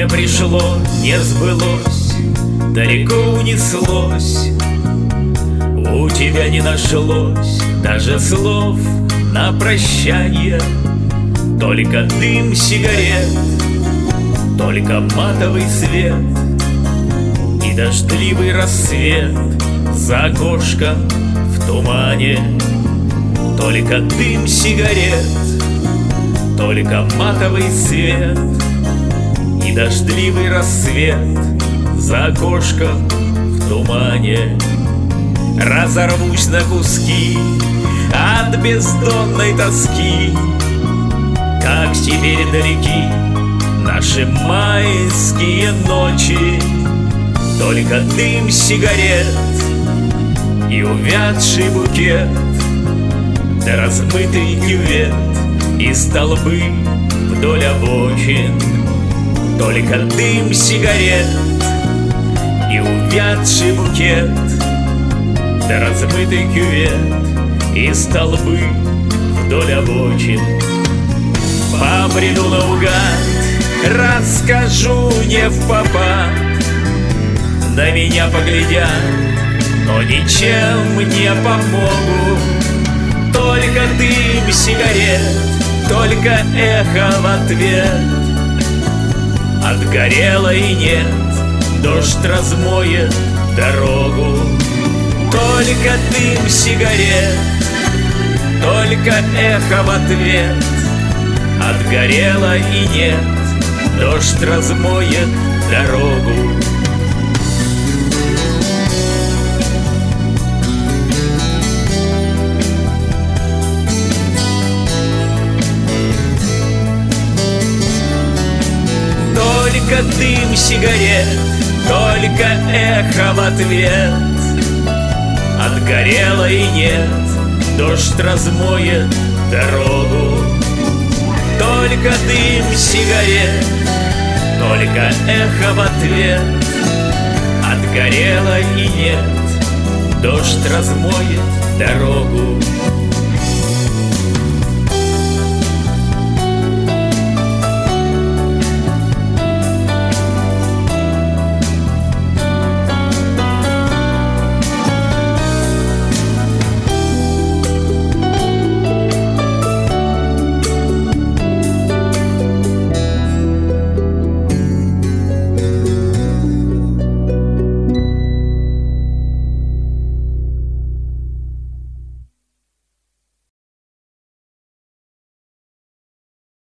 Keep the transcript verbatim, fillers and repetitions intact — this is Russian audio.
пришло, не сбылось, далеко унеслось. У тебя не нашлось даже слов на прощание. Только дым сигарет, только матовый свет и дождливый рассвет за окошком в тумане. Только дым сигарет, только матовый свет и дождливый рассвет за окошком в тумане. Разорвусь на куски от бездонной тоски, как теперь далеки наши майские ночи. Только дым сигарет и увядший букет, да размытый кювет и столбы вдоль обочин. Только дым сигарет и увядший букет, да размытый кювет и столбы вдоль обочин. Побреду наугад, расскажу не впопад. На меня поглядят, но ничем не помогут. Только дым сигарет, только эхо в ответ. Отгорело и нет, дождь размоет дорогу. Только дым сигарет, только эхо в ответ. Отгорело и нет, дождь размоет дорогу. Только дым сигарет, только эхо в ответ. Отгорело и нет, дождь размоет дорогу. Только дым сигарет, только эхо в ответ. Отгорело и нет, дождь размоет дорогу.